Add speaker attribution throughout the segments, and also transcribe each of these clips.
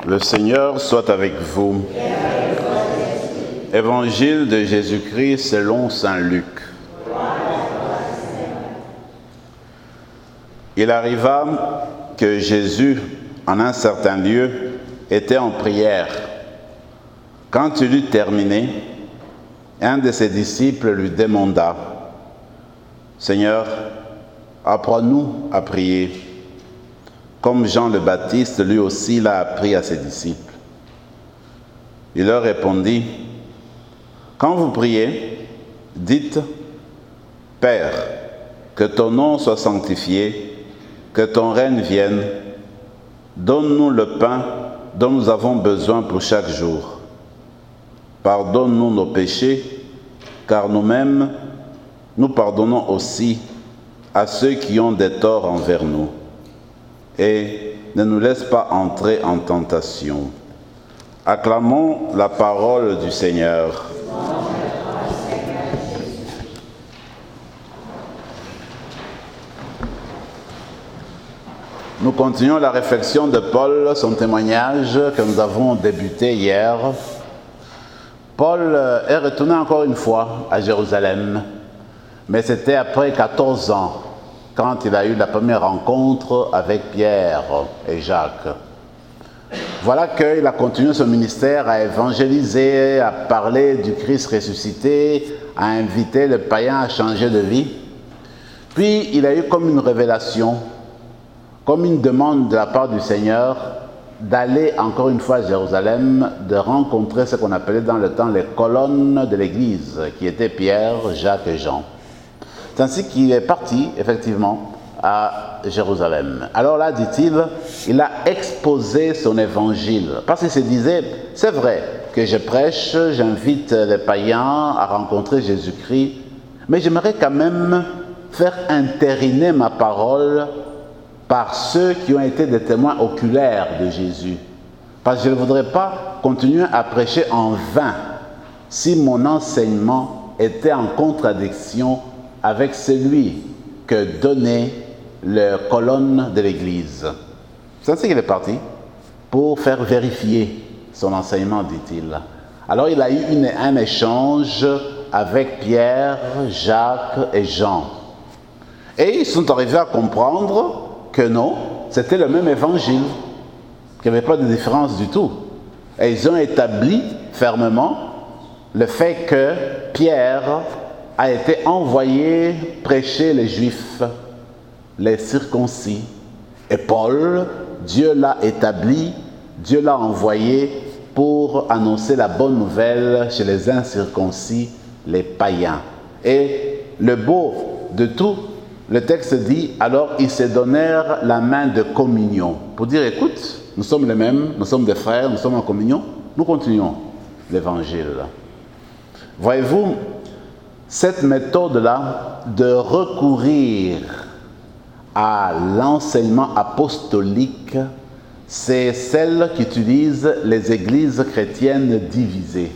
Speaker 1: Le Seigneur soit avec vous. Évangile de Jésus-Christ selon saint Luc. Il arriva que Jésus, en un certain lieu, était en prière. Quand il eut terminé, un de ses disciples lui demanda : « Seigneur, apprends-nous à prier, comme Jean le Baptiste lui aussi l'a appris à ses disciples. » Il leur répondit : « Quand vous priez, dites : Père, que ton nom soit sanctifié, que ton règne vienne. Donne-nous le pain dont nous avons besoin pour chaque jour. Pardonne-nous nos péchés, car nous-mêmes, nous pardonnons aussi à ceux qui ont des torts envers nous. Et ne nous laisse pas entrer en tentation. » Acclamons la parole du Seigneur. Nous continuons la réflexion de Paul, son témoignage que nous avons débuté hier. Paul est retourné encore une fois à Jérusalem, mais c'était après 14 ans, quand il a eu la première rencontre avec Pierre et Jacques. Voilà qu'il a continué son ministère à évangéliser, à parler du Christ ressuscité, à inviter les païens à changer de vie. Puis il a eu comme une révélation, comme une demande de la part du Seigneur d'aller encore une fois à Jérusalem, de rencontrer ce qu'on appelait dans le temps les colonnes de l'Église, qui étaient Pierre, Jacques et Jean. C'est ainsi qu'il est parti, effectivement, à Jérusalem. Alors là, dit-il, il a exposé son évangile. Parce qu'il se disait, c'est vrai que je prêche, j'invite les païens à rencontrer Jésus-Christ, mais j'aimerais quand même faire intériner ma parole par ceux qui ont été des témoins oculaires de Jésus. Parce que je ne voudrais pas continuer à prêcher en vain si mon enseignement était en contradiction avec celui que donnaient les colonnes de l'Église. C'est ainsi qu'il est parti pour faire vérifier son enseignement, dit-il. Alors il a eu un échange avec Pierre, Jacques et Jean. Et ils sont arrivés à comprendre que non, c'était le même évangile, qu'il n'y avait pas de différence du tout. Et ils ont établi fermement le fait que Pierre a été envoyé prêcher les Juifs, les circoncis. Et Paul, Dieu l'a établi, Dieu l'a envoyé pour annoncer la bonne nouvelle chez les incirconcis, les païens. Et le beau de tout, le texte dit, alors ils se donnèrent la main de communion. Pour dire, écoute, nous sommes les mêmes, nous sommes des frères, nous sommes en communion, nous continuons l'évangile. Voyez-vous, cette méthode-là de recourir à l'enseignement apostolique, c'est celle qu'utilisent les églises chrétiennes divisées.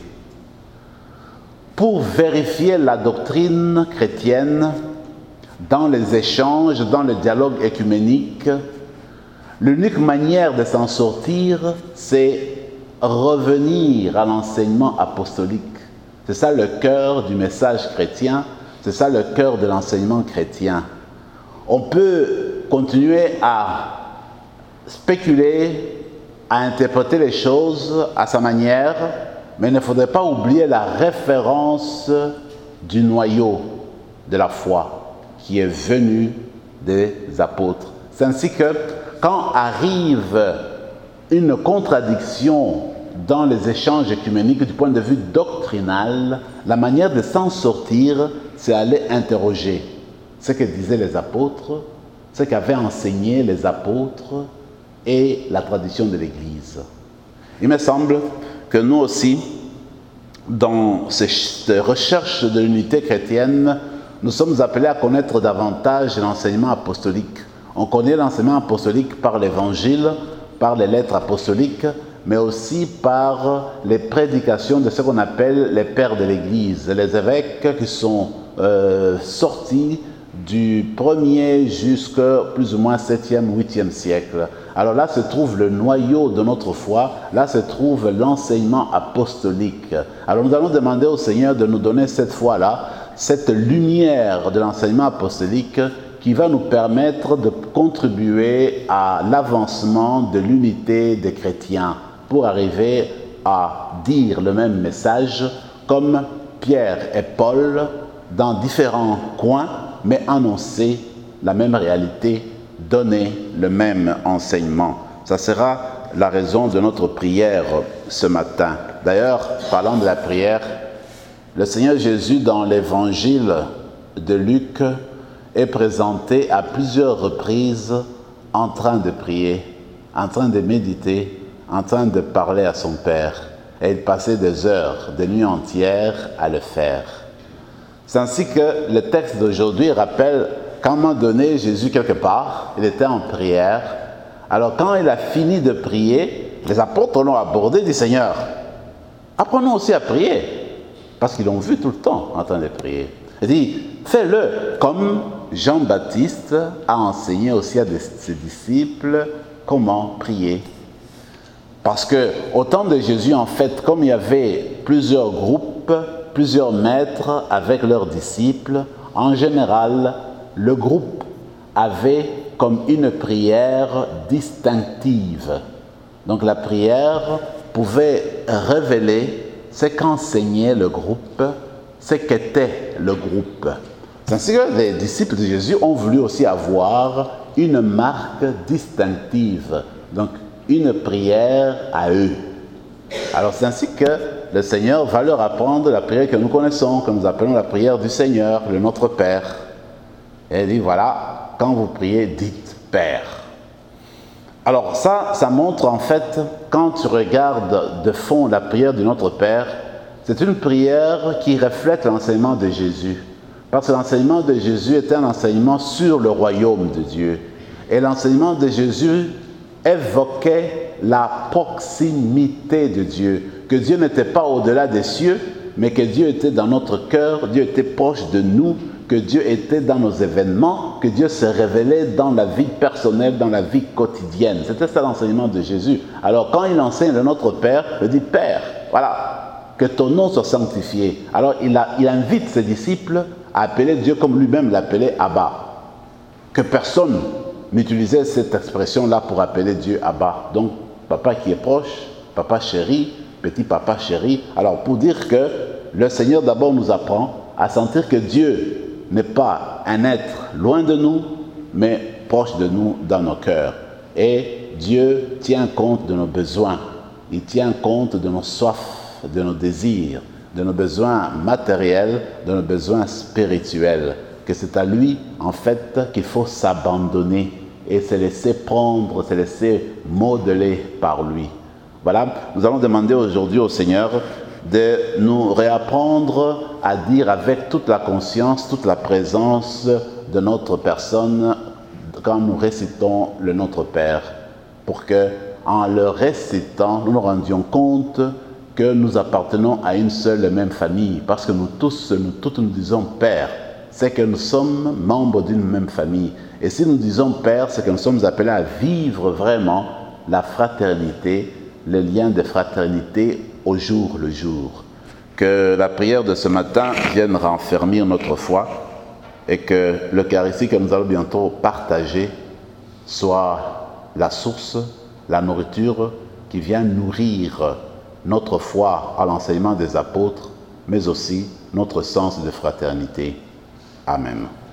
Speaker 1: Pour vérifier la doctrine chrétienne, dans les échanges, dans le dialogue écuménique, l'unique manière de s'en sortir, c'est revenir à l'enseignement apostolique. C'est ça le cœur du message chrétien, c'est ça le cœur de l'enseignement chrétien. On peut continuer à spéculer, à interpréter les choses à sa manière, mais il ne faudrait pas oublier la référence du noyau de la foi qui est venu des apôtres. C'est ainsi que quand arrive une contradiction dans les échanges écuméniques du point de vue doctrinal, la manière de s'en sortir, c'est aller interroger ce que disaient les apôtres, ce qu'avaient enseigné les apôtres et la tradition de l'Église. Il me semble que nous aussi, dans ces recherches de l'unité chrétienne, nous sommes appelés à connaître davantage l'enseignement apostolique. On connaît l'enseignement apostolique par l'Évangile, par les lettres apostoliques, mais aussi par les prédications de ce qu'on appelle les pères de l'Église, les évêques qui sont sortis du 1er jusqu'au plus ou moins 7e, 8e siècle, Alors là se trouve le noyau de notre foi, là se trouve l'enseignement apostolique. Alors nous allons demander au Seigneur de nous donner cette foi-là, cette lumière de l'enseignement apostolique qui va nous permettre de contribuer à l'avancement de l'unité des chrétiens pour arriver à dire le même message comme Pierre et Paul dans différents coins, mais annoncer la même réalité, donner le même enseignement. Ça sera la raison de notre prière ce matin. D'ailleurs, parlant de la prière, le Seigneur Jésus dans l'évangile de Luc est présenté à plusieurs reprises en train de prier, en train de méditer, en train de parler à son Père. Et il passait des heures, des nuits entières à le faire. C'est ainsi que le texte d'aujourd'hui rappelle qu'à un moment donné, Jésus, quelque part, il était en prière. Alors quand il a fini de prier, les apôtres l'ont abordé et dit « Seigneur, apprenons aussi à prier. » Parce qu'ils l'ont vu tout le temps en train de prier. Il dit « Fais-le comme Jean-Baptiste a enseigné aussi à ses disciples comment prier. » Parce que au temps de Jésus, en fait, comme il y avait plusieurs groupes, plusieurs maîtres avec leurs disciples, en général, le groupe avait comme une prière distinctive. Donc la prière pouvait révéler ce qu'enseignait le groupe, ce qu'était le groupe. C'est ainsi que les disciples de Jésus ont voulu aussi avoir une marque distinctive, donc une prière à eux. Alors c'est ainsi que le Seigneur va leur apprendre la prière que nous connaissons, que nous appelons la prière du Seigneur, le Notre Père. Et il dit, voilà, quand vous priez, dites Père. Alors ça montre en fait, quand tu regardes de fond la prière du Notre Père, c'est une prière qui reflète l'enseignement de Jésus. Parce que l'enseignement de Jésus était un enseignement sur le royaume de Dieu. Et l'enseignement de Jésus évoquait la proximité de Dieu. Que Dieu n'était pas au-delà des cieux, mais que Dieu était dans notre cœur, Dieu était proche de nous, que Dieu était dans nos événements, que Dieu se révélait dans la vie personnelle, dans la vie quotidienne. C'était ça l'enseignement de Jésus. Alors quand il enseigne le Notre Père, il dit Père, voilà, que ton nom soit sanctifié. Alors il invite ses disciples à appeler Dieu comme lui-même l'appelait Abba. Que personne n'utilisait cette expression-là pour appeler Dieu Abba. Donc papa qui est proche, papa chéri, petit papa chéri. Alors pour dire que le Seigneur d'abord nous apprend à sentir que Dieu n'est pas un être loin de nous, mais proche de nous dans nos cœurs. Et Dieu tient compte de nos besoins, il tient compte de nos soifs, de nos désirs, de nos besoins matériels, de nos besoins spirituels. Que c'est à lui, en fait, qu'il faut s'abandonner et se laisser prendre, se laisser modeler par lui. Voilà, nous allons demander aujourd'hui au Seigneur de nous réapprendre à dire avec toute la conscience, toute la présence de notre personne quand nous récitons le Notre Père, pour que, en le récitant, nous nous rendions compte que nous appartenons à une seule et même famille, parce que nous tous, nous disons Père, c'est que nous sommes membres d'une même famille. Et si nous disons Père, c'est que nous sommes appelés à vivre vraiment la fraternité, les liens de fraternité au jour le jour. Que la prière de ce matin vienne renfermir notre foi et que l'Eucharistie que nous allons bientôt partager soit la source, la nourriture qui vient nourrir notre foi à l'enseignement des apôtres, mais aussi notre sens de fraternité. Amen.